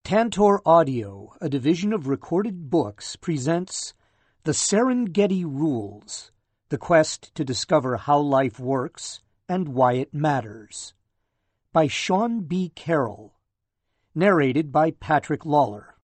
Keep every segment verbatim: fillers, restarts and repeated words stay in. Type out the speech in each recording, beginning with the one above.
Tantor Audio, a division of Recorded Books, presents The Serengeti Rules, the quest to discover how life works and why it matters, by Sean B. Carroll, narrated by Patrick Lawler.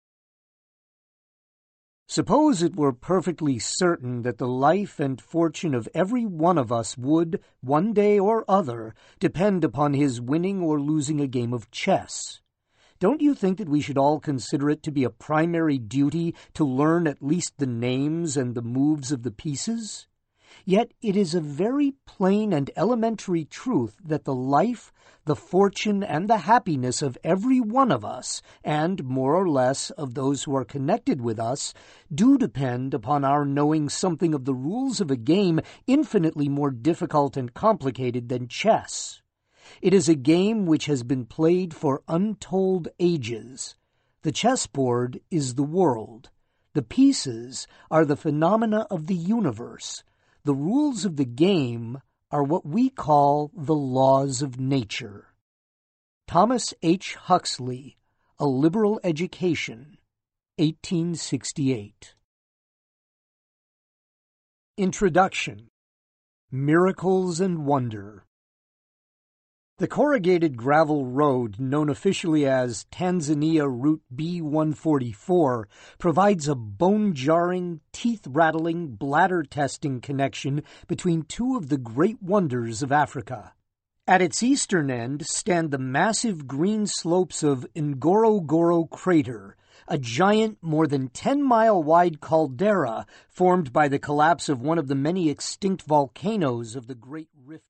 Suppose it were perfectly certain that the life and fortune of every one of us would, one day or other, depend upon his winning or losing a game of chess. Don't you think that we should all consider it to be a primary duty to learn at least the names and the moves of the pieces? Yet it is a very plain and elementary truth that the life, the fortune, and the happiness of every one of us, and more or less of those who are connected with us, do depend upon our knowing something of the rules of a game infinitely more difficult and complicated than chess. It is a game which has been played for untold ages. The chessboard is the world. The pieces are the phenomena of the universe. The rules of the game are what we call the laws of nature. Thomas H. Huxley, A Liberal Education, eighteen sixty-eight. Introduction. Miracles and Wonder. The corrugated gravel road, known officially as Tanzania Route B one forty-four, provides a bone-jarring, teeth-rattling, bladder-testing connection between two of the great wonders of Africa. At its eastern end stand the massive green slopes of Ngorongoro Crater, a giant, more than ten-mile-wide caldera formed by the collapse of one of the many extinct volcanoes of the Great Rift